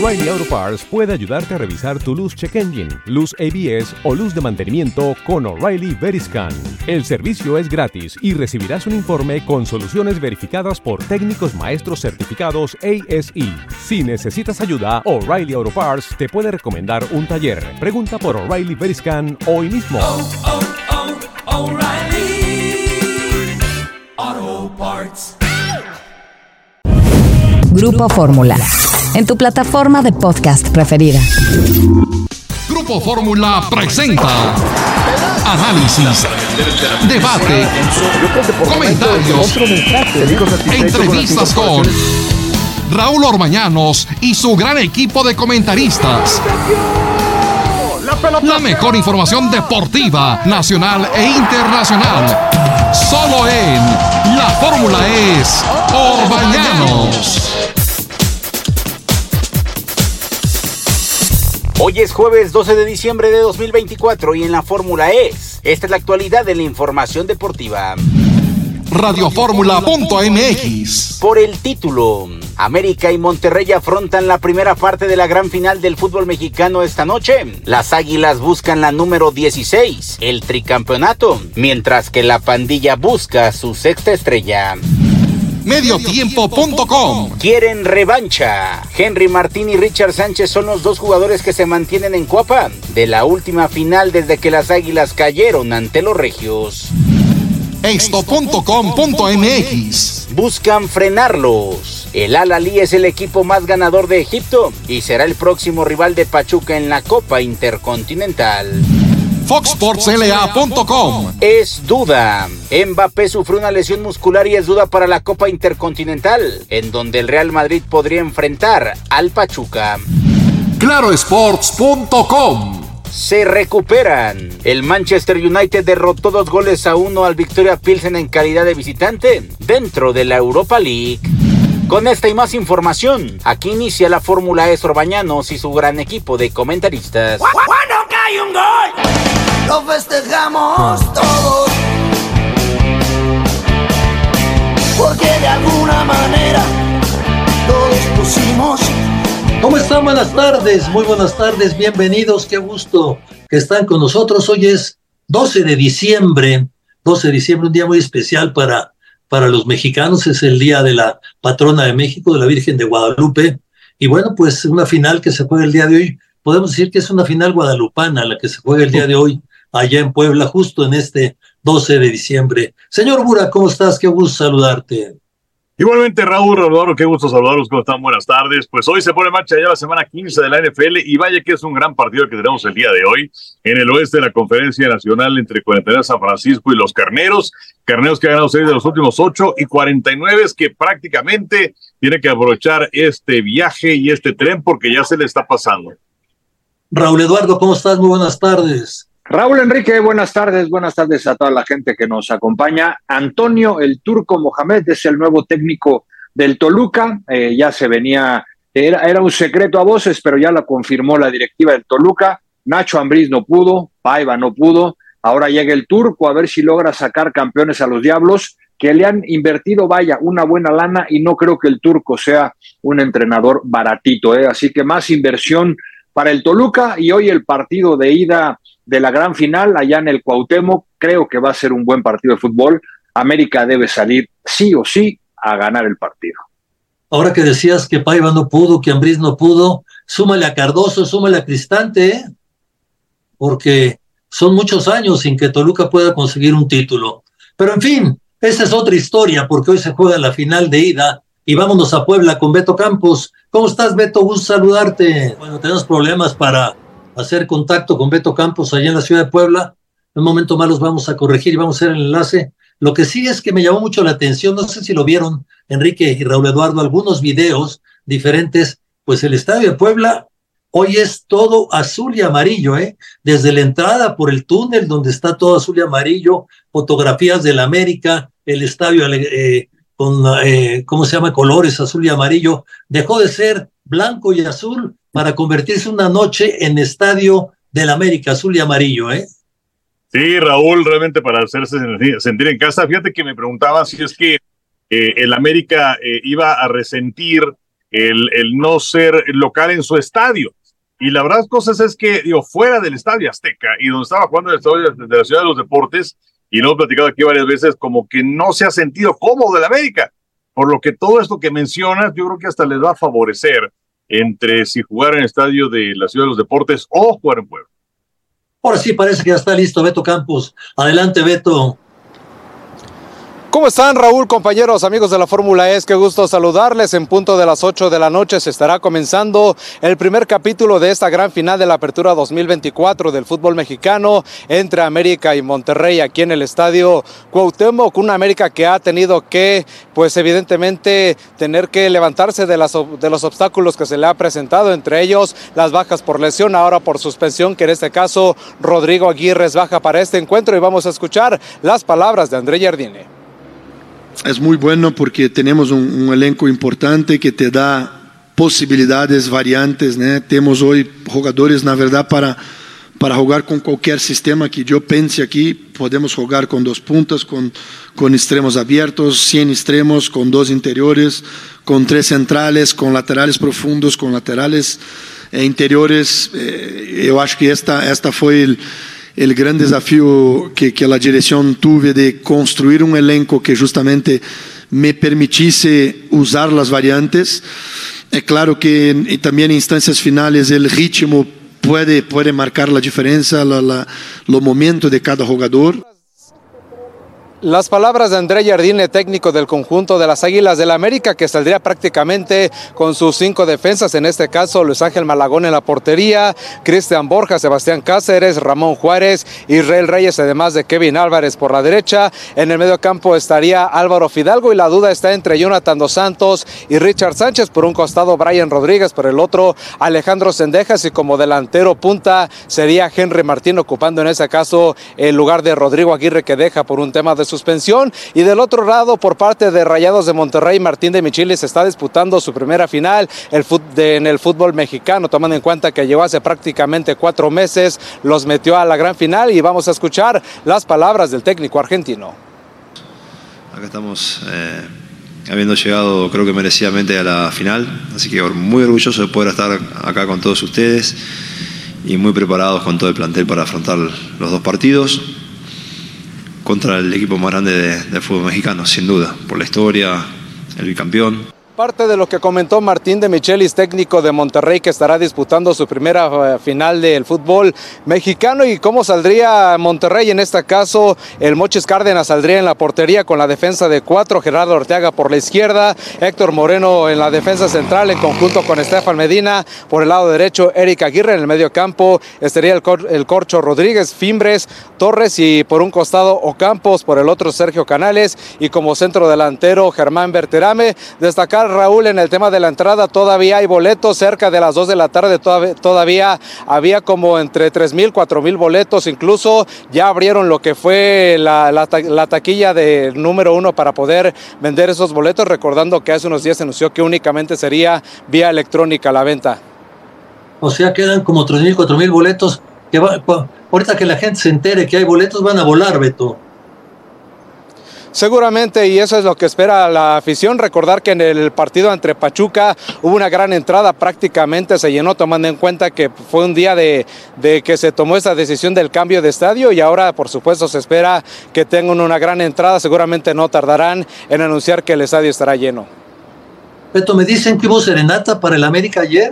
O'Reilly Auto Parts puede ayudarte a revisar tu luz check engine, luz ABS o luz de mantenimiento con O'Reilly Veriscan. El servicio es gratis y recibirás un informe con soluciones verificadas por técnicos maestros certificados ASE. Si necesitas ayuda, O'Reilly Auto Parts te puede recomendar un taller. Pregunta por O'Reilly Veriscan hoy mismo. O'Reilly Auto Parts. Grupo Fórmula, en tu plataforma de podcast preferida. Grupo Fórmula presenta análisis, debate, comentarios, entrevistas con Raúl Orbañanos y su gran equipo de comentaristas. La mejor información deportiva, nacional e internacional. Solo en La Fórmula es Orbañanos. Hoy es jueves 12 de diciembre de 2024 y en La Fórmula es. Esta es la actualidad de la información deportiva. Radioformula.mx. Por el título, América y Monterrey afrontan la primera parte de la gran final del fútbol mexicano esta noche. Las Águilas buscan la número 16, el tricampeonato, mientras que la pandilla busca su sexta estrella. Mediotiempo.com. Quieren revancha. Henry Martín y Richard Sánchez son los dos jugadores que se mantienen en copa de la última final desde que las Águilas cayeron ante los regios. Esto.com.mx. Buscan frenarlos. El Al-Ahly es el equipo más ganador de Egipto y será el próximo rival de Pachuca en la Copa Intercontinental. FoxSportsLA.com. Es duda. Mbappé sufrió una lesión muscular y es duda para la Copa Intercontinental, en donde el Real Madrid podría enfrentar al Pachuca. ClaroSports.com. Se recuperan. El Manchester United derrotó 2-1 al Victoria Pilsen en calidad de visitante dentro de la Europa League. Con esta y más información, aquí inicia la Fórmula E Orbañanos y su gran equipo de comentaristas. Cuando cae un gol, lo festejamos todos, porque de alguna manera todos pusimos. ¿Cómo están? Buenas tardes, muy buenas tardes, bienvenidos, qué gusto que están con nosotros. Hoy es 12 de diciembre, un día muy especial para los mexicanos, es el día de la patrona de México, de la Virgen de Guadalupe, y bueno, pues una final que se juega el día de hoy, podemos decir que es una final guadalupana la que se juega el día de hoy, allá en Puebla, justo en este 12 de diciembre. Señor Bura, ¿cómo estás? Qué gusto saludarte. Igualmente, Raúl, Rodolfo, qué gusto saludarlos, ¿cómo están? Buenas tardes. Pues hoy se pone en marcha ya la semana 15 de la NFL y vaya que es un gran partido el que tenemos el día de hoy. En el oeste de la Conferencia Nacional entre 49 San Francisco y los Carneros que han ganado 6 de los últimos 8 y 49 que prácticamente tiene que aprovechar este viaje y este tren porque ya se le está pasando. Raúl Eduardo, ¿cómo estás? Muy buenas tardes. Raúl Enrique, buenas tardes a toda la gente que nos acompaña. Antonio el Turco Mohamed es el nuevo técnico del Toluca, ya se venía, era un secreto a voces, pero ya lo confirmó la directiva del Toluca. Nacho Ambriz no pudo, Paiva no pudo, ahora llega el Turco a ver si logra sacar campeones a los Diablos, que le han invertido, vaya, una buena lana y no creo que el Turco sea un entrenador baratito, así que más inversión para el Toluca y hoy el partido de ida de la gran final allá en el Cuauhtémoc, creo que va a ser un buen partido de fútbol. América debe salir sí o sí a ganar el partido. Ahora que decías que Paiva no pudo, que Ambriz no pudo, súmale a Cardoso, súmale a Cristante, porque son muchos años sin que Toluca pueda conseguir un título. Pero en fin, esa es otra historia, porque hoy se juega la final de ida y vámonos a Puebla con Beto Campos. ¿Cómo estás, Beto? Gusto saludarte. Bueno, tenemos problemas para hacer contacto con Beto Campos allá en la ciudad de Puebla. En un momento más los vamos a corregir y vamos a hacer el enlace. Lo que sí es que me llamó mucho la atención, no sé si lo vieron, Enrique y Raúl Eduardo, algunos videos diferentes, pues el estadio de Puebla hoy es todo azul y amarillo, desde la entrada por el túnel donde está todo azul y amarillo, fotografías del América, el estadio con, ¿cómo se llama? Colores azul y amarillo, dejó de ser blanco y azul para convertirse una noche en estadio del América, azul y amarillo, Sí, Raúl, realmente para hacerse sentir en casa. Fíjate que me preguntaba si es que el América iba a resentir el no ser local en su estadio. Y la verdad cosas es que, fuera del Estadio Azteca y donde estaba jugando el estadio de la Ciudad de los Deportes, y lo hemos platicado aquí varias veces, como que no se ha sentido cómodo el América. Por lo que todo esto que mencionas, yo creo que hasta les va a favorecer entre si jugar en el estadio de la Ciudad de los Deportes o jugar en Puebla. Ahora sí parece que ya está listo Beto Campos. Adelante, Beto. ¿Cómo están, Raúl, compañeros, amigos de la Fórmula E? Qué gusto saludarles. En punto de las 8 de la noche se estará comenzando el primer capítulo de esta gran final de la Apertura 2024 del fútbol mexicano entre América y Monterrey aquí en el Estadio Cuauhtémoc. Una América que ha tenido que, pues evidentemente, tener que levantarse de los obstáculos que se le ha presentado, entre ellos las bajas por lesión, ahora por suspensión, que en este caso Rodrigo Aguirre es baja para este encuentro, y vamos a escuchar las palabras de André Jardine. Es muy bueno porque tenemos un elenco importante que te da posibilidades variantes, ¿no? Tenemos hoy jugadores, na verdad, para jugar con cualquier sistema que yo pense aquí. Podemos jugar con 2 puntas, con extremos abiertos, 100 extremos, con 2 interiores, con 3 centrales, con laterales profundos, con laterales interiores. Yo acho que esta fue el gran desafío que la dirección tuve de construir un elenco que justamente me permitiese usar las variantes. Es claro que también en instancias finales el ritmo puede marcar la diferencia, los momentos de cada jugador. Las palabras de André Jardine, técnico del conjunto de las Águilas del América, que saldría prácticamente con sus 5 defensas, en este caso Luis Ángel Malagón en la portería, Cristian Borja, Sebastián Cáceres, Ramón Juárez, Israel Reyes, además de Kevin Álvarez por la derecha. En el medio campo estaría Álvaro Fidalgo, y la duda está entre Jonathan Dos Santos y Richard Sánchez. Por un costado Brian Rodríguez, por el otro Alejandro Cendejas, y como delantero punta sería Henry Martín, ocupando en ese caso el lugar de Rodrigo Aguirre, que deja por un tema de suspensión. Y del otro lado, por parte de Rayados de Monterrey, Martín de Michelis está disputando su primera final en el fútbol mexicano, tomando en cuenta que llegó hace prácticamente 4 meses, los metió a la gran final, y vamos a escuchar las palabras del técnico argentino. Acá estamos habiendo llegado, creo que merecidamente, a la final, así que muy orgulloso de poder estar acá con todos ustedes y muy preparados con todo el plantel para afrontar los 2 partidos contra el equipo más grande del fútbol mexicano, sin duda, por la historia, el bicampeón. Parte de lo que comentó Martín de Michelis, técnico de Monterrey, que estará disputando su primera final del fútbol mexicano, y cómo saldría Monterrey. En este caso, el Mochis Cárdenas saldría en la portería con la defensa de 4, Gerardo Orteaga por la izquierda, Héctor Moreno en la defensa central en conjunto con Estefan Medina, por el lado derecho Eric Aguirre, en el medio campo estaría el Corcho Rodríguez, Fimbres, Torres, y por un costado Ocampos, por el otro Sergio Canales, y como centro delantero Germán Berterame. Destacar, Raúl, en el tema de la entrada, todavía hay boletos, cerca de las 2 de la tarde todavía había como entre 3,000, 4,000 boletos, incluso ya abrieron lo que fue la taquilla de número 1 para poder vender esos boletos, recordando que hace unos días se anunció que únicamente sería vía electrónica la venta. O sea, quedan como 3,000, 4,000 boletos, que ahorita que la gente se entere que hay boletos van a volar, Beto. Seguramente, y eso es lo que espera la afición. Recordar que en el partido entre Pachuca hubo una gran entrada, prácticamente se llenó, tomando en cuenta que fue un día de que se tomó esa decisión del cambio de estadio, y ahora por supuesto se espera que tengan una gran entrada. Seguramente no tardarán en anunciar que el estadio estará lleno. Beto, me dicen que hubo serenata para el América ayer.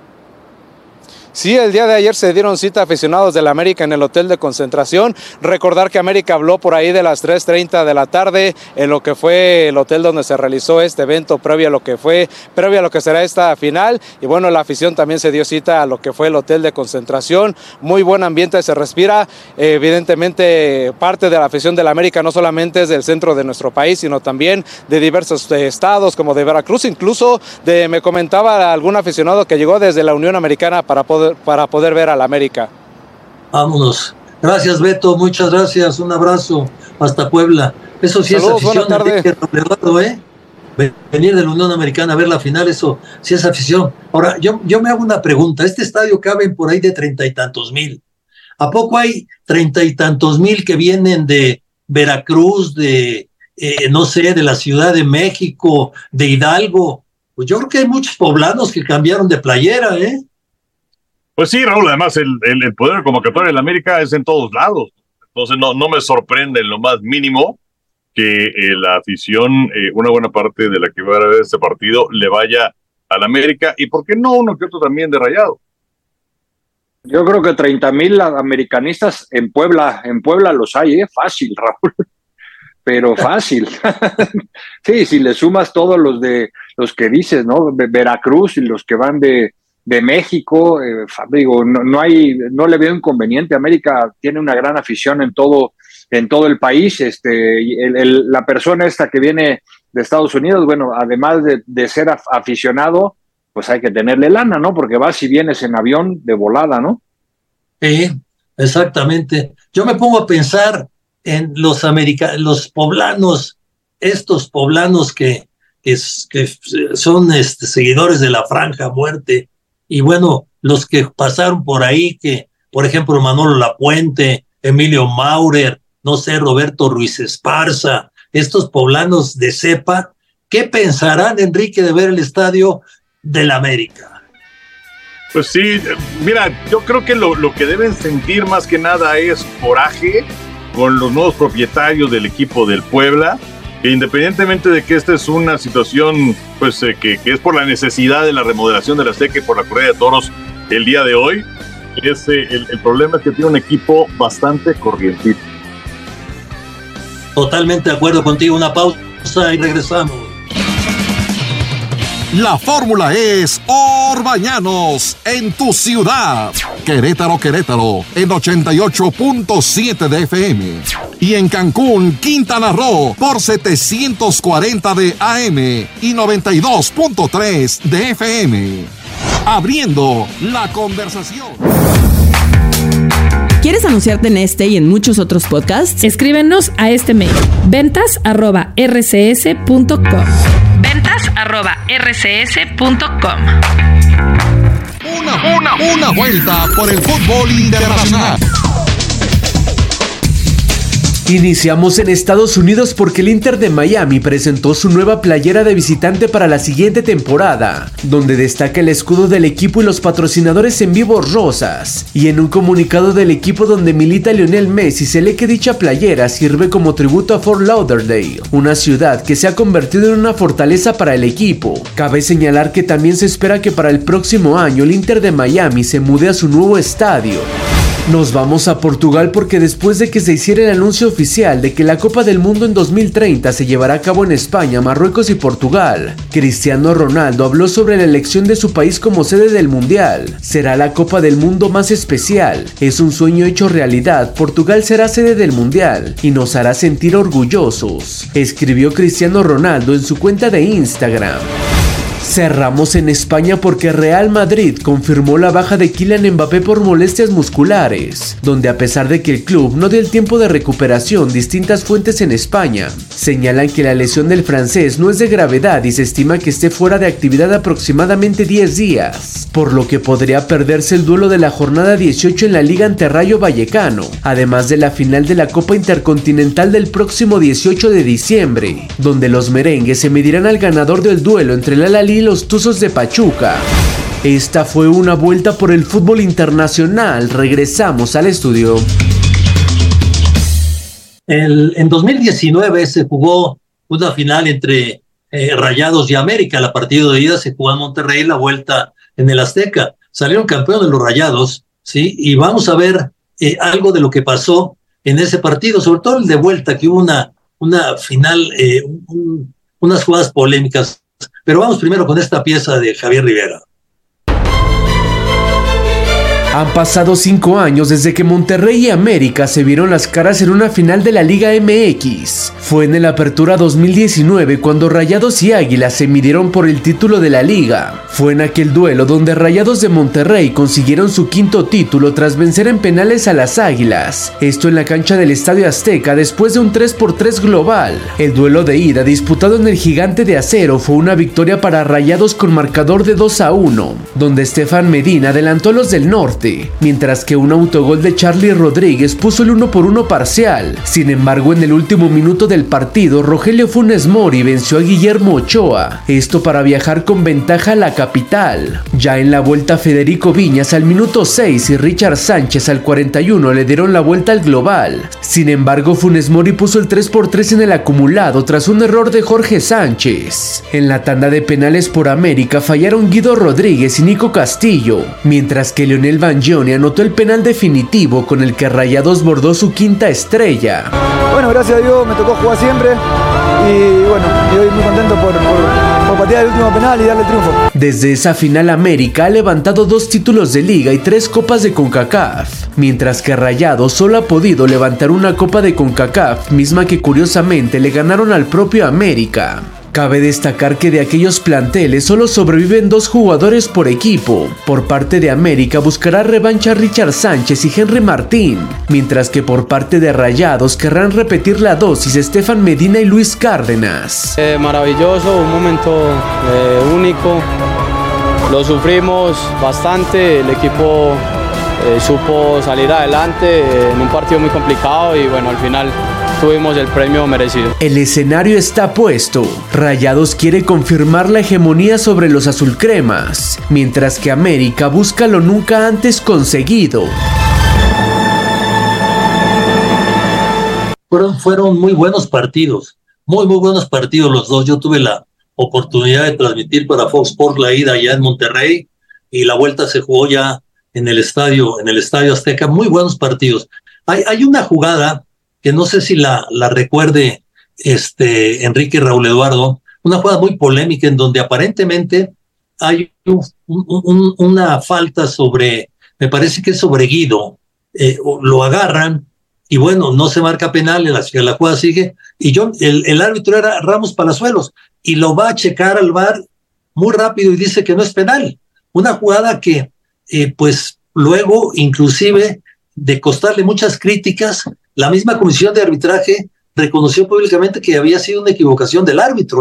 Sí, el día de ayer se dieron cita aficionados del América en el hotel de concentración. Recordar que América habló por ahí de las 3:30 de la tarde en lo que fue el hotel donde se realizó este evento previo a lo que será esta final. Y bueno, la afición también se dio cita a lo que fue el hotel de concentración. Muy buen ambiente se respira. Evidentemente, parte de la afición del América no solamente es del centro de nuestro país, sino también de diversos estados, como de Veracruz. Incluso me comentaba algún aficionado que llegó desde la Unión Americana para poder ver al América. Vámonos. Gracias, Beto, muchas gracias. Un abrazo hasta Puebla. Eso sí. Saludos, es afición. Buenas tardes. Venir de la Unión Americana a ver la final, eso sí es afición. Ahora, yo me hago una pregunta. Este estadio caben por ahí de 30 y tantos mil. ¿A poco hay 30 y tantos mil que vienen de Veracruz, de no sé, de la Ciudad de México, de Hidalgo, Pues yo creo que hay muchos poblanos que cambiaron de playera, ¿eh? Pues sí, Raúl, además el poder convocatorio de la América es en todos lados. Entonces no me sorprende en lo más mínimo que la afición, una buena parte de la que va a ver este partido, le vaya a la América. ¿Y por qué no uno que otro también de Rayado? Yo creo que 30,000 americanistas en Puebla los hay, fácil, Raúl. Pero fácil. Sí, si le sumas todos los que dices, ¿no? De Veracruz y los que van de México, digo, no le veo inconveniente. América tiene una gran afición en todo el país. La persona esta que viene de Estados Unidos, bueno, además de ser aficionado, pues hay que tenerle lana, ¿no? Porque vas y vienes en avión de volada, ¿no? Sí, exactamente. Yo me pongo a pensar en los poblanos, estos poblanos que son seguidores de la Franja Muerte, y bueno, los que pasaron por ahí, que por ejemplo Manolo Lapuente, Emilio Maurer, no sé, Roberto Ruiz Esparza, estos poblanos de cepa, ¿qué pensarán, Enrique, de ver el estadio del América? Pues sí, mira, yo creo que lo que deben sentir más que nada es coraje con los nuevos propietarios del equipo del Puebla, que independientemente de que esta es una situación pues que es por la necesidad de la remodelación de la Azteca y por la corrida de toros el día de hoy, el problema es que tiene un equipo bastante corrientito. Totalmente de acuerdo contigo. Una pausa y regresamos. La fórmula es Orbañanos en tu ciudad. Querétaro, en 88.7 de FM. Y en Cancún, Quintana Roo, por 740 de AM y 92.3 de FM. Abriendo la conversación. ¿Quieres anunciarte en este y en muchos otros podcasts? Escríbenos a este mail: ventas@rcs.com. ventas@rcs.com. Una vuelta por el fútbol internacional. Iniciamos en Estados Unidos porque el Inter de Miami presentó su nueva playera de visitante para la siguiente temporada, donde destaca el escudo del equipo y los patrocinadores en vivo rosas. Y en un comunicado del equipo donde milita Lionel Messi se lee que dicha playera sirve como tributo a Fort Lauderdale, una ciudad que se ha convertido en una fortaleza para el equipo. Cabe señalar que también se espera que para el próximo año el Inter de Miami se mude a su nuevo estadio. Nos vamos a Portugal porque después de que se hiciera el anuncio oficial de que la Copa del Mundo en 2030 se llevará a cabo en España, Marruecos y Portugal, Cristiano Ronaldo habló sobre la elección de su país como sede del Mundial. Será la Copa del Mundo más especial. Es un sueño hecho realidad. Portugal será sede del Mundial y nos hará sentir orgullosos, escribió Cristiano Ronaldo en su cuenta de Instagram. Cerramos en España porque Real Madrid confirmó la baja de Kylian Mbappé por molestias musculares, donde a pesar de que el club no dio el tiempo de recuperación, distintas fuentes en España señalan que la lesión del francés no es de gravedad y se estima que esté fuera de actividad aproximadamente 10 días, por lo que podría perderse el duelo de la jornada 18 en la Liga ante Rayo Vallecano, además de la final de la Copa Intercontinental del próximo 18 de diciembre, donde los merengues se medirán al ganador del duelo entre el Al-Ahly y los Tuzos de Pachuca. Esta fue una vuelta por el fútbol internacional. Regresamos al estudio. En 2019 se jugó una final entre Rayados y América. El partido de ida se jugó en Monterrey, la vuelta en el Azteca. Salieron campeones los Rayados, ¿sí? Y vamos a ver algo de lo que pasó en ese partido, sobre todo el de vuelta, que hubo una final, unas jugadas polémicas. Pero vamos primero con esta pieza de Javier Rivera. Han pasado 5 años desde que Monterrey y América se vieron las caras en una final de la Liga MX. Fue en el Apertura 2019 cuando Rayados y Águilas se midieron por el título de la liga. Fue en aquel duelo donde Rayados de Monterrey consiguieron su 5º título tras vencer en penales a las Águilas. Esto en la cancha del Estadio Azteca después de un 3-3 global. El duelo de ida disputado en el Gigante de Acero fue una victoria para Rayados con marcador de 2-1, donde Estefan Medina adelantó a los del norte. empate, mientras que un autogol de Charlie Rodríguez puso el 1-1 parcial. Sin embargo, en el último minuto del partido, Rogelio Funes Mori venció a Guillermo Ochoa, esto para viajar con ventaja a la capital. Ya en la vuelta, Federico Viñas al minuto 6 y Richard Sánchez al 41 le dieron la vuelta al global. Sin embargo, Funes Mori puso el 3-3 en el acumulado tras un error de Jorge Sánchez. En la tanda de penales por América fallaron Guido Rodríguez y Nico Castillo, mientras que Leonel Bangioni anotó el penal definitivo con el que Rayados bordó su quinta estrella. Bueno, gracias a Dios me tocó jugar siempre y bueno, y hoy muy contento por patear el último penal y darle triunfo. Desde esa final, América ha levantado 2 títulos de liga y 3 copas de CONCACAF, mientras que Rayados solo ha podido levantar una copa de CONCACAF, misma que curiosamente le ganaron al propio América. Cabe destacar que de aquellos planteles solo sobreviven 2 jugadores por equipo. Por parte de América buscará revancha Richard Sánchez y Henry Martín, mientras que por parte de Rayados querrán repetir la dosis Estefan Medina y Luis Cárdenas. Maravilloso, un momento único, lo sufrimos bastante, el equipo supo salir adelante en un partido muy complicado y bueno, al final tuvimos el premio merecido. El escenario está puesto. Rayados quiere confirmar la hegemonía sobre los azulcremas, mientras que América busca lo nunca antes conseguido. Fueron muy buenos partidos, muy buenos partidos los dos. Yo tuve la oportunidad de transmitir para Fox Sports la ida allá en Monterrey y la vuelta se jugó ya en el estadio Azteca. Muy buenos partidos. Hay una jugada que no sé si la recuerde Enrique Raúl Eduardo, una jugada muy polémica en donde aparentemente hay una falta sobre, me parece que es sobre Guido, lo agarran y bueno, no se marca penal, la jugada sigue, y el árbitro era Ramos Palazuelos, y lo va a checar al VAR muy rápido y dice que no es penal. Una jugada que pues luego inclusive de costarle muchas críticas, la misma comisión de arbitraje reconoció públicamente que había sido una equivocación del árbitro,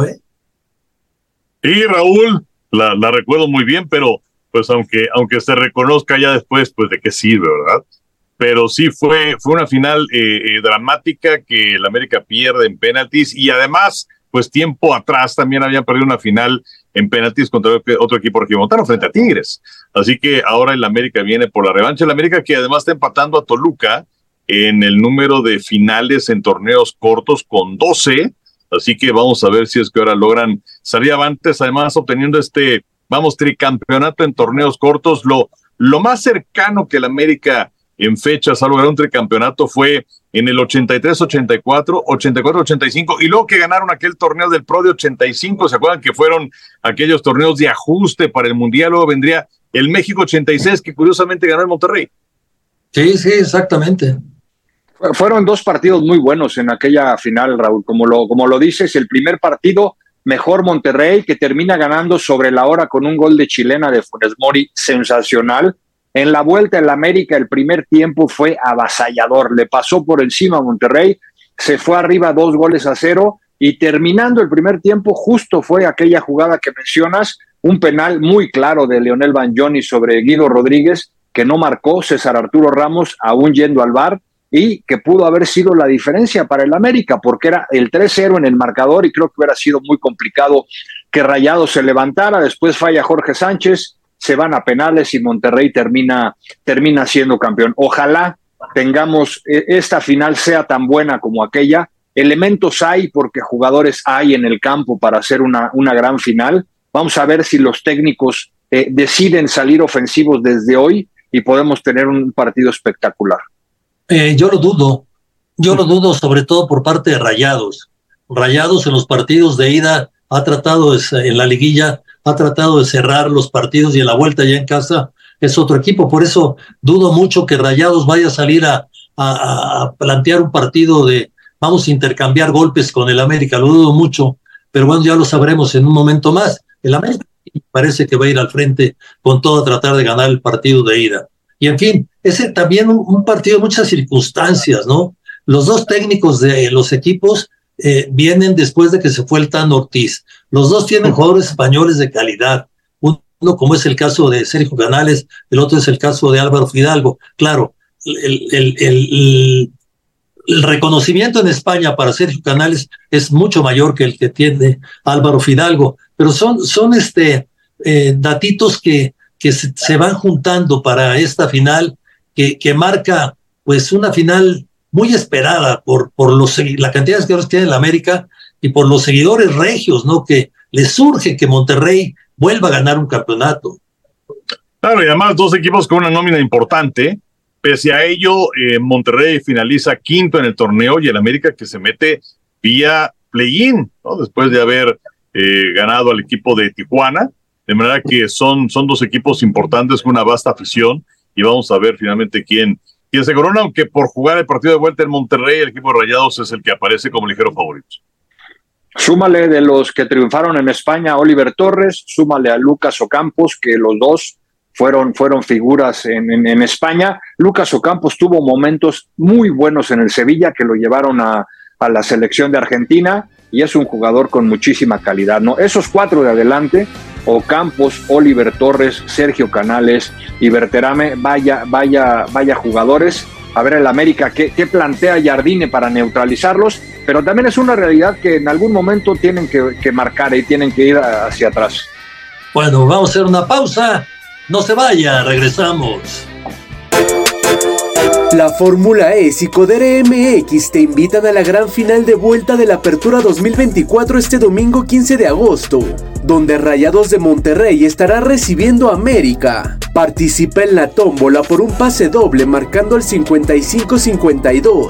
Y Raúl, la recuerdo muy bien, pero pues aunque se reconozca ya después, pues de qué sirve, ¿verdad? Pero sí fue una final dramática que el América pierde en penaltis y además, pues tiempo atrás también habían perdido una final en penaltis contra otro equipo regiomontano frente a Tigres. Así que ahora el América viene por la revancha. El América que además está empatando a Toluca en el número de finales en torneos cortos con 12, así que vamos a ver si es que ahora logran salir avantes, además obteniendo tricampeonato en torneos cortos. Lo más cercano que el América en fechas ha logrado un tricampeonato fue en el 83-84, 84-85, y luego que ganaron aquel torneo del Pro de 85, ¿se acuerdan que fueron aquellos torneos de ajuste para el Mundial? Luego vendría el México 86, que curiosamente ganó el Monterrey. Sí, exactamente. Fueron 2 partidos muy buenos en aquella final, Raúl, como lo dices. El primer partido, mejor Monterrey, que termina ganando sobre la hora con un gol de chilena de Funes Mori, sensacional. En la vuelta en la América, el primer tiempo fue avasallador, le pasó por encima a Monterrey, se fue arriba 2-0, y terminando el primer tiempo, justo fue aquella jugada que mencionas, un penal muy claro de Leonel Bangioni sobre Guido Rodríguez, que no marcó César Arturo Ramos, aún yendo al VAR, y que pudo haber sido la diferencia para el América, porque era el 3-0 en el marcador y creo que hubiera sido muy complicado que Rayados se levantara. Después falla Jorge Sánchez, se van a penales y Monterrey termina siendo campeón. Ojalá tengamos esta final sea tan buena como aquella. Elementos hay porque jugadores hay en el campo para hacer una gran final. Vamos a ver si los técnicos deciden salir ofensivos desde hoy y podemos tener un partido espectacular. Yo lo dudo sobre todo por parte de Rayados. Rayados en los partidos de ida ha tratado, en la liguilla, ha tratado de cerrar los partidos y en la vuelta ya en casa es otro equipo. Por eso dudo mucho que Rayados vaya a salir a plantear un partido de vamos a intercambiar golpes con el América. Lo dudo mucho, pero bueno, ya lo sabremos en un momento más. El América parece que va a ir al frente con todo a tratar de ganar el partido de ida. Y en fin, ese también un partido de muchas circunstancias, ¿no? Los 2 técnicos de los equipos vienen después de que se fue el Tan Ortiz. Los 2 tienen jugadores españoles de calidad. Uno uno como es el caso de Sergio Canales, el otro es el caso de Álvaro Fidalgo. Claro, el reconocimiento en España para Sergio Canales es mucho mayor que el que tiene Álvaro Fidalgo, pero son datitos que se van juntando para esta final que marca pues una final muy esperada por la cantidad de seguidores que tiene la América y por los seguidores regios, ¿no? Que les surge que Monterrey vuelva a ganar un campeonato. Claro, y además dos equipos con una nómina importante. Pese a ello, Monterrey finaliza quinto en el torneo y el América que se mete vía play-in, ¿no? Después de haber ganado al equipo de Tijuana. De manera que son dos equipos importantes con una vasta afición y vamos a ver finalmente quién se corona, aunque por jugar el partido de vuelta en Monterrey, el equipo de Rayados es el que aparece como ligero favorito. Súmale de los que triunfaron en España a Oliver Torres, súmale a Lucas Ocampos, que los dos fueron figuras en España. Lucas Ocampos tuvo momentos muy buenos en el Sevilla que lo llevaron a la selección de Argentina y es un jugador con muchísima calidad, ¿no? Esos cuatro de adelante, Ocampos, Oliver Torres, Sergio Canales y Berterame, vaya jugadores. A ver el América qué plantea Jardine para neutralizarlos, pero también es una realidad que en algún momento tienen que marcar y tienen que ir hacia atrás. Bueno, vamos a hacer una pausa. No se vaya, regresamos. La Fórmula E y Codere MX te invitan a la gran final de vuelta de la Apertura 2024 este domingo 15 de agosto, donde Rayados de Monterrey estará recibiendo a América. Participa en la tómbola por un pase doble marcando el 55-52,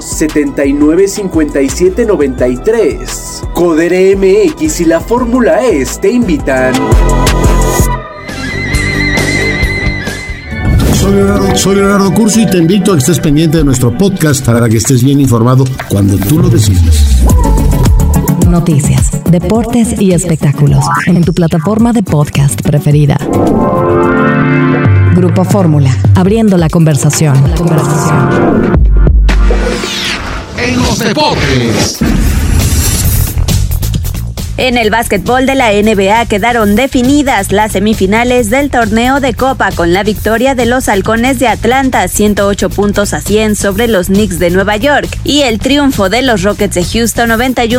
79-57-93. Codere MX y la Fórmula E te invitan. Soy Leonardo Curcio y te invito a que estés pendiente de nuestro podcast para que estés bien informado cuando tú lo decidas. Noticias, deportes y espectáculos en tu plataforma de podcast preferida. Grupo Fórmula, abriendo la conversación. En los deportes. En el básquetbol de la NBA quedaron definidas las semifinales del torneo de Copa con la victoria de los Halcones de Atlanta 108-100 sobre los Knicks de Nueva York y el triunfo de los Rockets de Houston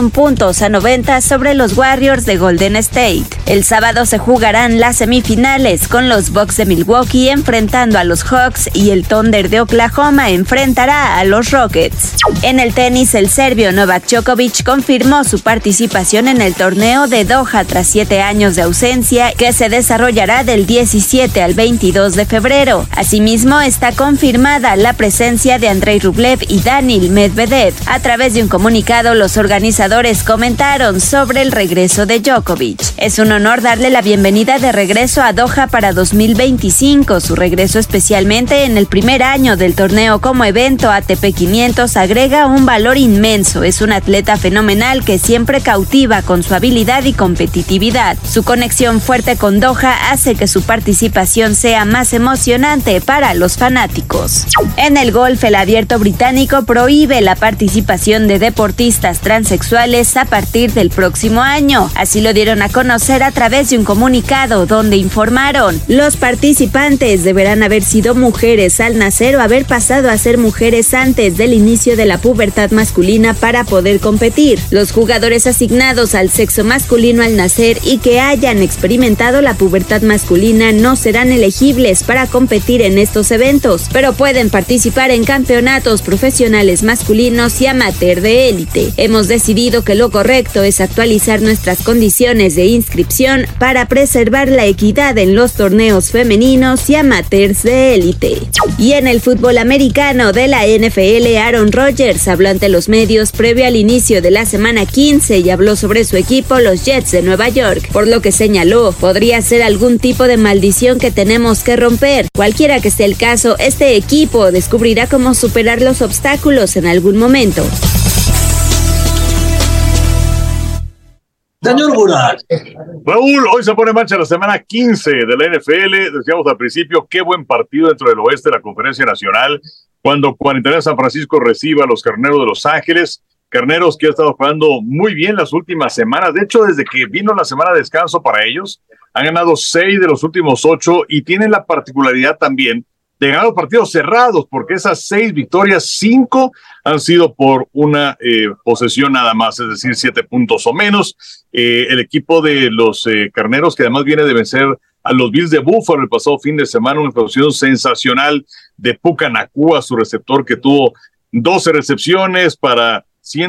91-90 sobre los Warriors de Golden State. El sábado se jugarán las semifinales con los Bucks de Milwaukee enfrentando a los Hawks y el Thunder de Oklahoma enfrentará a los Rockets. En el tenis, el serbio Novak Djokovic confirmó su participación en el torneo de Doha tras 7 años de ausencia que se desarrollará del 17 al 22 de febrero. Asimismo, está confirmada la presencia de Andrei Rublev y Daniil Medvedev. A través de un comunicado, los organizadores comentaron sobre el regreso de Djokovic. Es un honor darle la bienvenida de regreso a Doha para 2025. Su regreso, especialmente en el primer año del torneo como evento ATP 500, agrega un valor inmenso. Es un atleta fenomenal que siempre cautiva con su habilidad y competitividad. Su conexión fuerte con Doha hace que su participación sea más emocionante para los fanáticos. En el golf, el Abierto británico prohíbe la participación de deportistas transexuales a partir del próximo año. Así lo dieron a conocer a través de un comunicado donde informaron: los participantes deberán haber sido mujeres al nacer o haber pasado a ser mujeres antes del inicio de la pubertad masculina para poder competir. Los jugadores asignados al sexo masculino al nacer y que hayan experimentado la pubertad masculina no serán elegibles para competir en estos eventos, pero pueden participar en campeonatos profesionales masculinos y amateur de élite. Hemos decidido que lo correcto es actualizar nuestras condiciones de inscripción para preservar la equidad en los torneos femeninos y amateurs de élite. Y en el fútbol americano de la NFL, Aaron Rodgers habló ante los medios previo al inicio de la semana 15 y habló sobre su equipo, los Jets de Nueva York, por lo que señaló: podría ser algún tipo de maldición que tenemos que romper. Cualquiera que sea el caso, este equipo descubrirá cómo superar los obstáculos en algún momento. Señor Burak. Raúl, hoy se pone en marcha la semana 15 de la NFL. Decíamos al principio, qué buen partido dentro del oeste de la Conferencia Nacional, cuando 49 San Francisco recibe a los Carneros de Los Ángeles. Carneros que ha estado jugando muy bien las últimas semanas. De hecho, desde que vino la semana de descanso para ellos, han ganado 6 de los últimos 8 y tienen la particularidad también de ganar los partidos cerrados, porque esas 6 victorias, 5 han sido por una posesión nada más, es decir, 7 puntos o menos. El equipo de los Carneros, que además viene de vencer a los Bills de Buffalo el pasado fin de semana, una actuación sensacional de Puka Nacua, su receptor, que tuvo 12 recepciones para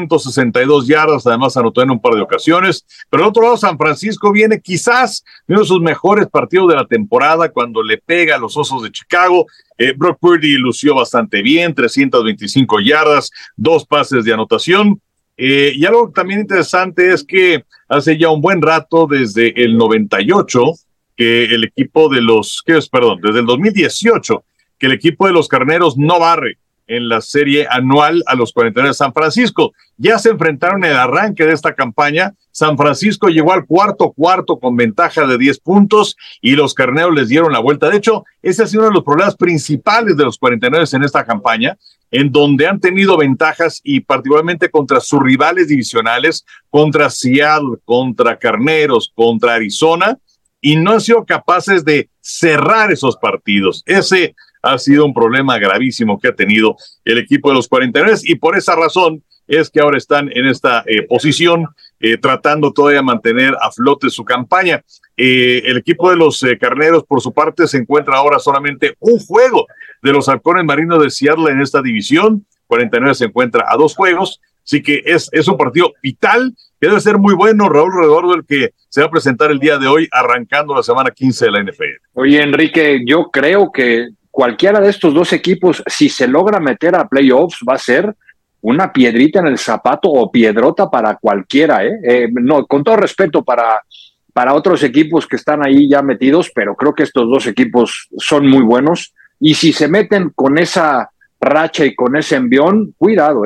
162 yardas, además anotó en un par de ocasiones. Pero al otro lado, San Francisco viene quizás uno de sus mejores partidos de la temporada, cuando le pega a los Osos de Chicago. Brock Purdy lució bastante bien, 325 yardas, 2 pases de anotación. Y algo también interesante es que hace ya un buen rato, desde el 98, que el equipo de los, desde el 2018, que el equipo de los Carneros no barre en la serie anual a los 49 de San Francisco. Ya se enfrentaron en el arranque de esta campaña. San Francisco llegó al cuarto con ventaja de 10 puntos y los Carneros les dieron la vuelta. De hecho, ese ha sido uno de los problemas principales de los 49 en esta campaña, en donde han tenido ventajas y particularmente contra sus rivales divisionales, contra Seattle, contra Carneros, contra Arizona, y no han sido capaces de cerrar esos partidos. Ese ha sido un problema gravísimo que ha tenido el equipo de los 49 y por esa razón es que ahora están en esta posición, tratando todavía de mantener a flote su campaña. El equipo de los Carneros, por su parte, se encuentra ahora solamente un juego de los Halcones Marinos de Seattle en esta división. 49 se encuentra a 2 juegos, así que es un partido vital que debe ser muy bueno. Raúl Redondo, el que se va a presentar el día de hoy, arrancando la semana 15 de la NFL. Oye, Enrique, yo creo que cualquiera de estos 2 equipos, si se logra meter a playoffs, va a ser una piedrita en el zapato o piedrota para cualquiera, no, con todo respeto para otros equipos que están ahí ya metidos, pero creo que estos 2 equipos son muy buenos, y si se meten con esa racha y con ese envión, cuidado,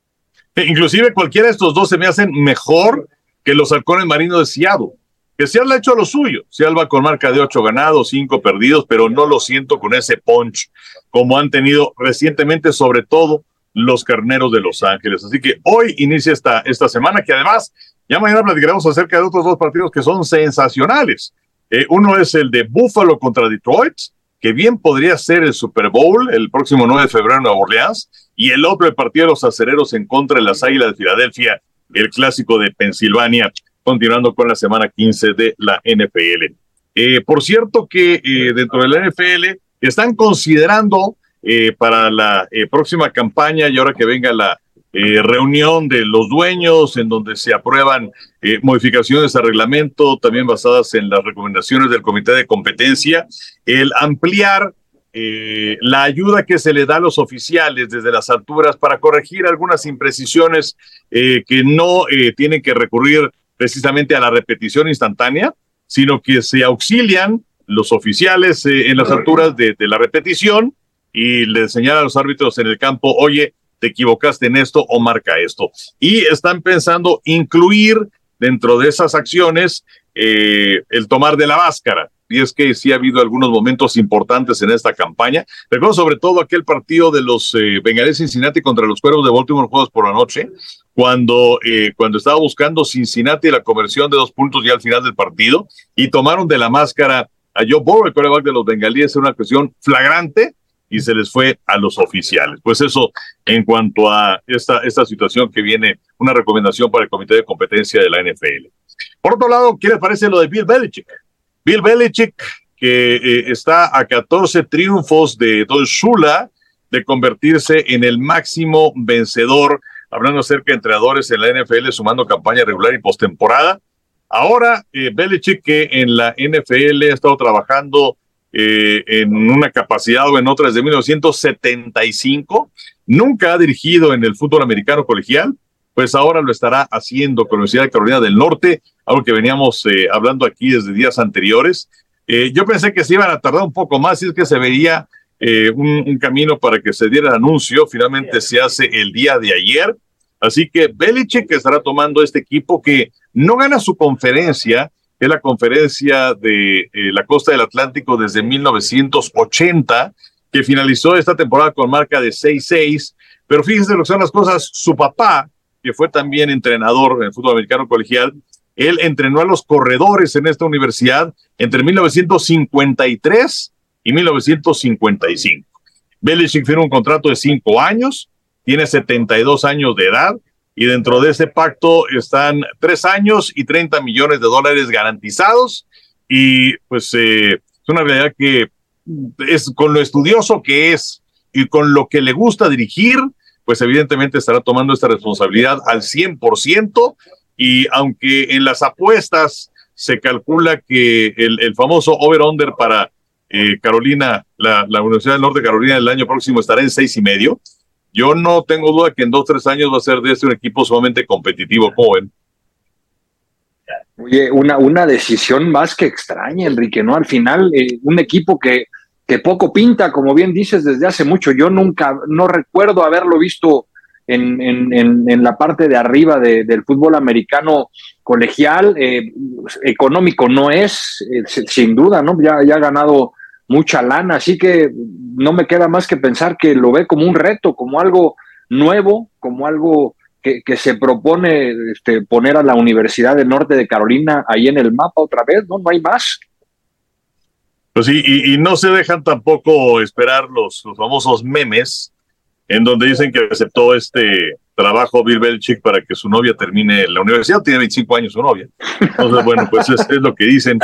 Inclusive cualquiera de estos 2 se me hacen mejor que los Halcones Marinos de Seattle. Que Seattle ha hecho lo suyo. Seattle va con marca de 8 ganados, 5 perdidos, pero no lo siento con ese punch como han tenido recientemente, sobre todo los Carneros de Los Ángeles. Así que hoy inicia esta semana, que además ya mañana platicaremos acerca de otros 2 partidos que son sensacionales. Uno es el de Buffalo contra Detroit, que bien podría ser el Super Bowl el próximo 9 de febrero en Nueva Orleans, y el otro, el partido de los Acereros en contra de las Águilas de Filadelfia, el clásico de Pensilvania, continuando con la semana 15 de la NFL. Por cierto que dentro de la NFL están considerando para la próxima campaña, y ahora que venga la reunión de los dueños, en donde se aprueban modificaciones al reglamento, también basadas en las recomendaciones del Comité de Competencia, el ampliar la ayuda que se le da a los oficiales desde las alturas para corregir algunas imprecisiones que no tienen que recurrir precisamente a la repetición instantánea, sino que se auxilian los oficiales en las alturas de la repetición y le señalan a los árbitros en el campo: oye, te equivocaste en esto o marca esto. Y están pensando incluir dentro de esas acciones el tomar de la máscara. Y es que sí ha habido algunos momentos importantes en esta campaña. Recuerdo sobre todo aquel partido de los Bengalíes Cincinnati contra los Cuervos de Baltimore, juegos por la noche, cuando estaba buscando Cincinnati la conversión de 2 puntos ya al final del partido, y tomaron de la máscara a Joe Burrow, el quarterback de los Bengalíes, en una cuestión flagrante, y se les fue a los oficiales. Pues eso en cuanto a esta situación que viene, una recomendación para el Comité de Competencia de la NFL. Por otro lado, ¿qué les parece lo de Bill Belichick? Bill Belichick, que está a 14 triunfos de Don Shula de convertirse en el máximo vencedor, hablando acerca de entrenadores en la NFL, sumando campaña regular y postemporada. Ahora, Belichick, que en la NFL ha estado trabajando en una capacidad o en otra desde 1975, nunca ha dirigido en el fútbol americano colegial, pues ahora lo estará haciendo con la Universidad de Carolina del Norte, algo que veníamos hablando aquí desde días anteriores. Yo pensé que se iban a tardar un poco más, y es que se veía un camino para que se diera el anuncio. Finalmente se hace el día de ayer, así que Belichick estará tomando este equipo que no gana su conferencia, que es la conferencia de la costa del Atlántico desde 1980, que finalizó esta temporada con marca de 6-6, pero fíjense lo que son las cosas. Su papá que fue también entrenador en el fútbol americano colegial, él entrenó a los corredores en esta universidad entre 1953 y 1955. Belichick firma un contrato de 5 años, tiene 72 años de edad, y dentro de ese pacto están 3 años y $30 millones garantizados, y pues es una realidad que es con lo estudioso que es y con lo que le gusta dirigir, pues evidentemente estará tomando esta responsabilidad al 100%, y aunque en las apuestas se calcula que el famoso over-under para Carolina, la Universidad del Norte de Carolina el año próximo estará en 6.5, yo no tengo duda que en 2-3 años va a ser de un equipo sumamente competitivo, joven. Oye, una decisión más que extraña, Enrique, ¿no? Al final, un equipo que poco pinta, como bien dices, desde hace mucho. Yo no recuerdo haberlo visto en la parte de arriba del fútbol americano colegial. Económico no es, sin duda, ¿no? Ya ha ganado mucha lana, así que no me queda más que pensar que lo ve como un reto, como algo nuevo, como algo que se propone poner a la Universidad del Norte de Carolina ahí en el mapa otra vez, ¿no? No hay más. Pues sí, y no se dejan tampoco esperar los famosos memes en donde dicen que aceptó este trabajo Bill Belichick para que su novia termine la universidad. Tiene 25 años su novia. Entonces, bueno, pues es lo que dicen.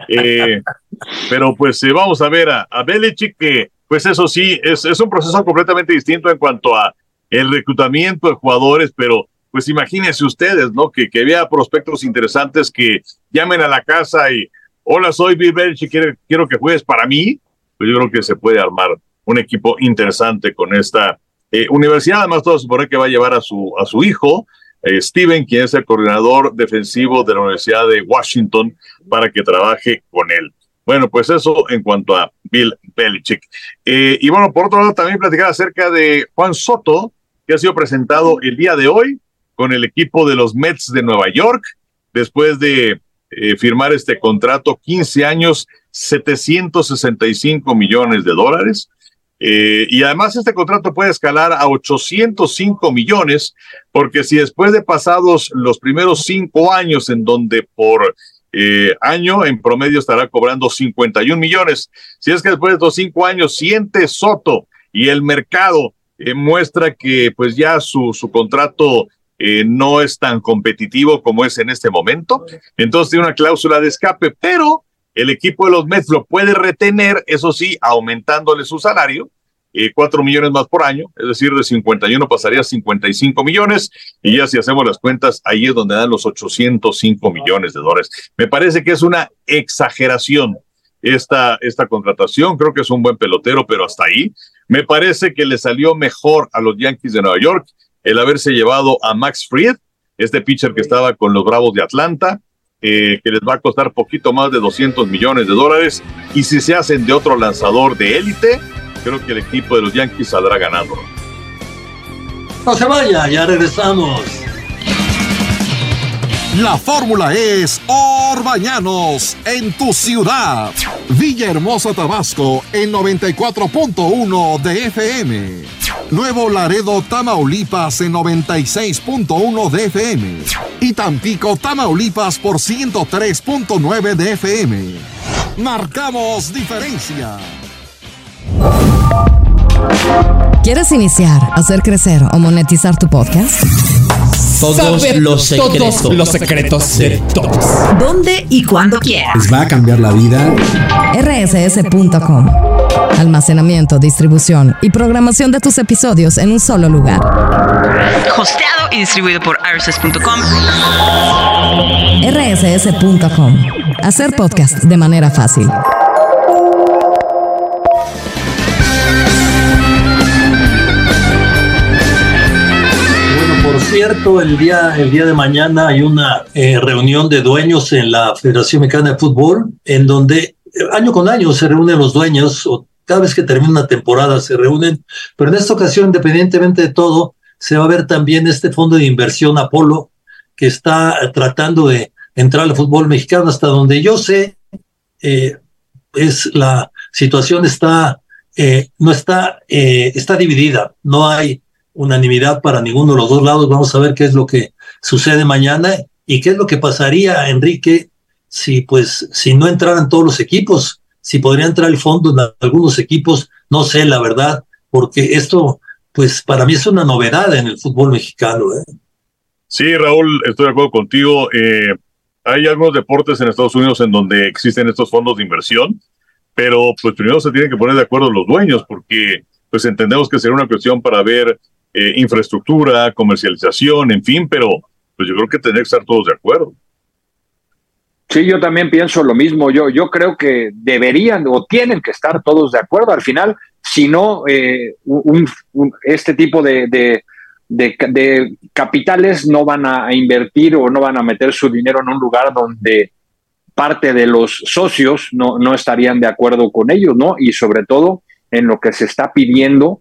Pero pues vamos a ver a Belichick, que pues eso sí, es un proceso completamente distinto en cuanto a el reclutamiento de jugadores, pero pues imagínense ustedes, ¿no? Que vea prospectos interesantes que llamen a la casa y hola, soy Bill Belichick, quiero que juegues para mí. Pues yo creo que se puede armar un equipo interesante con esta universidad. Además, todo supone que va a llevar a su hijo, Steven, quien es el coordinador defensivo de la Universidad de Washington, para que trabaje con él. Bueno, pues eso en cuanto a Bill Belichick. Y bueno, por otro lado, también platicar acerca de Juan Soto, que ha sido presentado el día de hoy con el equipo de los Mets de Nueva York, después de firmar este contrato, 15 años, $765 millones. Y además este contrato puede escalar a 805 millones, porque si después de pasados los primeros 5 años, en donde por año en promedio estará cobrando 51 millones, si es que después de estos 5 años siente Soto y el mercado muestra que pues ya su contrato no es tan competitivo como es en este momento, entonces tiene una cláusula de escape, pero el equipo de los Mets lo puede retener, eso sí, aumentándole su salario, 4 millones más por año, es decir, de 51 pasaría a 55 millones, y ya si hacemos las cuentas, ahí es donde dan los 805 millones de dólares. Me parece que es una exageración esta contratación, creo que es un buen pelotero, pero hasta ahí. Me parece que le salió mejor a los Yankees de Nueva York el haberse llevado a Max Fried, este pitcher que estaba con los Bravos de Atlanta, que les va a costar poquito más de 200 millones de dólares, y si se hacen de otro lanzador de élite, creo que el equipo de los Yankees saldrá ganando. No se vaya, ya regresamos. La fórmula es Orbañanos en tu ciudad. Villahermosa, Tabasco en 94.1 de FM. Nuevo Laredo, Tamaulipas en 96.1 de FM. Y Tampico, Tamaulipas por 103.9 de FM. Marcamos diferencia. ¿Quieres iniciar, hacer crecer o monetizar tu podcast? Todos los secretos de todos. ¿Dónde y cuándo quieras? Les va a cambiar la vida. rss.com. Almacenamiento, distribución y programación de tus episodios en un solo lugar. Hosteado y distribuido por rss.com. rss.com. Hacer podcast de manera fácil. Por cierto, el día de mañana hay una reunión de dueños en la Federación Mexicana de Fútbol, en donde año con año se reúnen los dueños, o cada vez que termina una temporada se reúnen, pero en esta ocasión, independientemente de todo, se va a ver también este fondo de inversión Apolo, que está tratando de entrar al fútbol mexicano. Hasta donde yo sé, la situación está dividida, no hay unanimidad para ninguno de los dos lados. Vamos a ver qué es lo que sucede mañana y qué es lo que pasaría, Enrique, si no entraran todos los equipos, si podría entrar el fondo en algunos equipos, no sé, la verdad, porque esto, pues para mí es una novedad en el fútbol mexicano. Sí, Raúl, estoy de acuerdo contigo. Hay algunos deportes en Estados Unidos en donde existen estos fondos de inversión, pero pues primero se tienen que poner de acuerdo los dueños, porque pues entendemos que será una cuestión para ver infraestructura, comercialización, en fin, pero pues yo creo que tendría que estar todos de acuerdo. Sí, yo también pienso lo mismo. Yo creo que deberían o tienen que estar todos de acuerdo. Al final, si no, este tipo de capitales no van a invertir o no van a meter su dinero en un lugar donde parte de los socios no estarían de acuerdo con ellos, ¿no? Y sobre todo en lo que se está pidiendo,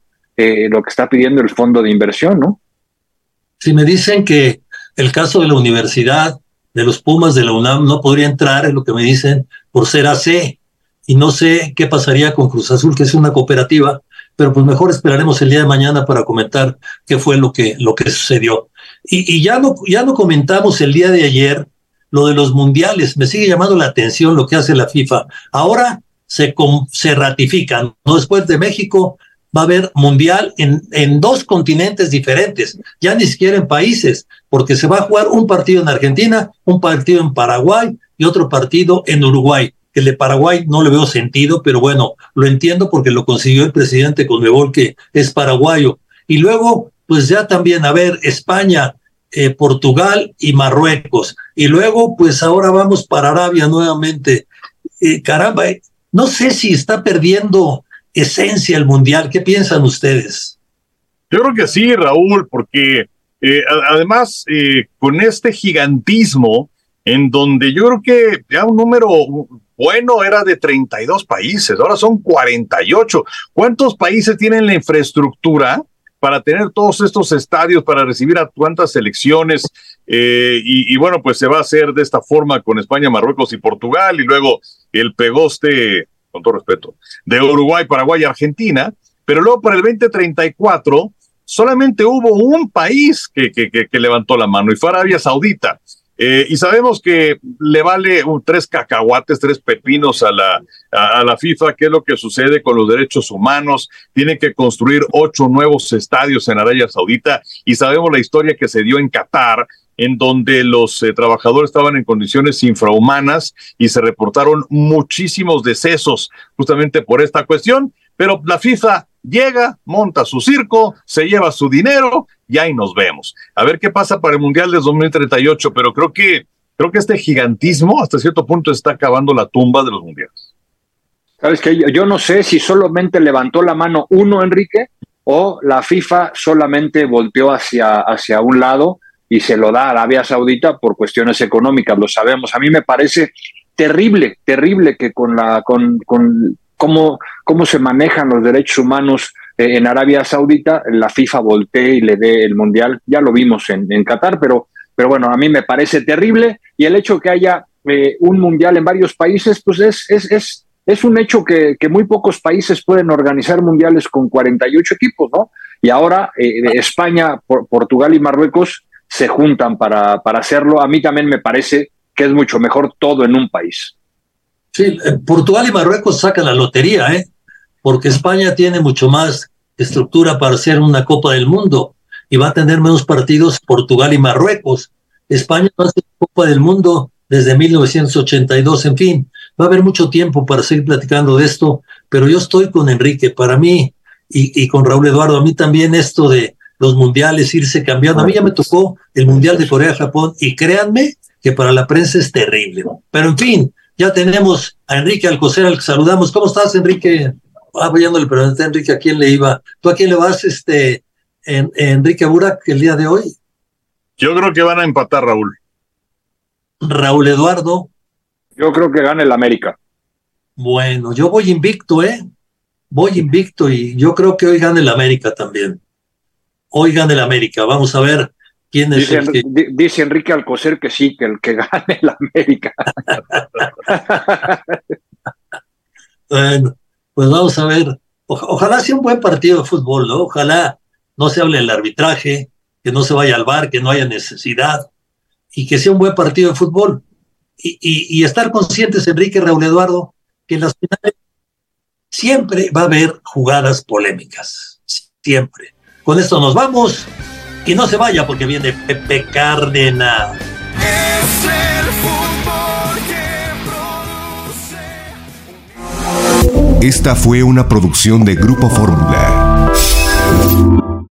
el fondo de inversión, ¿no? Si me dicen que el caso de la universidad, de los Pumas de la UNAM, no podría entrar, es lo que me dicen, por ser AC, y no sé qué pasaría con Cruz Azul, que es una cooperativa, pero pues mejor esperaremos el día de mañana para comentar qué fue lo que sucedió. Y ya no comentamos el día de ayer lo de los mundiales. Me sigue llamando la atención lo que hace la FIFA. Ahora se ratifican, ¿no? Después de México va a haber mundial en 2 continentes diferentes, ya ni siquiera en países, porque se va a jugar un partido en Argentina, un partido en Paraguay y otro partido en Uruguay. El de Paraguay no le veo sentido, pero bueno, lo entiendo porque lo consiguió el presidente Conmebol, que es paraguayo. Y luego, pues ya también, a ver, España, Portugal y Marruecos. Y luego, pues ahora vamos para Arabia nuevamente. Caramba, no sé si está perdiendo esencia el mundial. ¿Qué piensan ustedes? Yo creo que sí, Raúl, porque además con este gigantismo en donde yo creo que ya un número bueno era de 32 países, ahora son 48. ¿Cuántos países tienen la infraestructura para tener todos estos estadios, para recibir a cuántas selecciones? Y bueno, pues se va a hacer de esta forma con España, Marruecos y Portugal, y luego el pegoste, con todo respeto, de Uruguay, Paraguay y Argentina, pero luego para el 2034 solamente hubo un país que levantó la mano, y fue Arabia Saudita. Y sabemos que le vale 3 cacahuates, 3 pepinos a la FIFA, qué es lo que sucede con los derechos humanos. Tienen que construir 8 nuevos estadios en Arabia Saudita, y sabemos la historia que se dio en Qatar, en donde los trabajadores estaban en condiciones infrahumanas y se reportaron muchísimos decesos justamente por esta cuestión, pero la FIFA llega, monta su circo, se lleva su dinero y ahí nos vemos. A ver qué pasa para el Mundial de 2038, pero creo que este gigantismo hasta cierto punto está acabando la tumba de los mundiales. ¿Sabes qué? Yo no sé si solamente levantó la mano uno, Enrique, o la FIFA solamente volteó hacia un lado y se lo da a Arabia Saudita por cuestiones económicas, lo sabemos. A mí me parece terrible que con cómo se manejan los derechos humanos en Arabia Saudita, la FIFA voltee y le dé el mundial. Ya lo vimos en Qatar, pero bueno, a mí me parece terrible, y el hecho que haya un mundial en varios países, pues es un hecho que muy pocos países pueden organizar mundiales con 48 equipos, ¿no? Y ahora España, Portugal y Marruecos se juntan para hacerlo. A mí también me parece que es mucho mejor todo en un país. Sí, Portugal y Marruecos sacan la lotería, porque España tiene mucho más estructura para hacer una Copa del Mundo y va a tener menos partidos Portugal y Marruecos. España no hace Copa del Mundo desde 1982, en fin, va a haber mucho tiempo para seguir platicando de esto, pero yo estoy con Enrique. Para mí y con Raúl Eduardo, a mí también esto de los mundiales irse cambiando, a mí ya me tocó el Mundial de Corea-Japón y créanme que para la prensa es terrible, pero en fin, ya tenemos a Enrique Alcocer, al que saludamos. ¿Cómo estás, Enrique? Apoyándole, pero Enrique, ¿a quién le iba? ¿Tú a quién le vas, Enrique Burak, el día de hoy? Yo creo que van a empatar, Raúl. Raúl Eduardo. Yo creo que gana el América. Bueno, yo voy invicto, voy invicto, y yo creo que hoy gana el América también. Hoy gana el América. Vamos a ver quién es dice Enrique Alcocer que sí, que el que gane el América. Bueno, pues vamos a ver. Ojalá sea un buen partido de fútbol, ¿no? Ojalá no se hable del arbitraje, que no se vaya al VAR, que no haya necesidad, y que sea un buen partido de fútbol. Y estar conscientes, Enrique, Raúl Eduardo, que en las finales siempre va a haber jugadas polémicas, siempre. Con esto nos vamos, y no se vaya porque viene Pepe Cárdenas. Es el fútbol que produce. Esta fue una producción de Grupo Fórmula.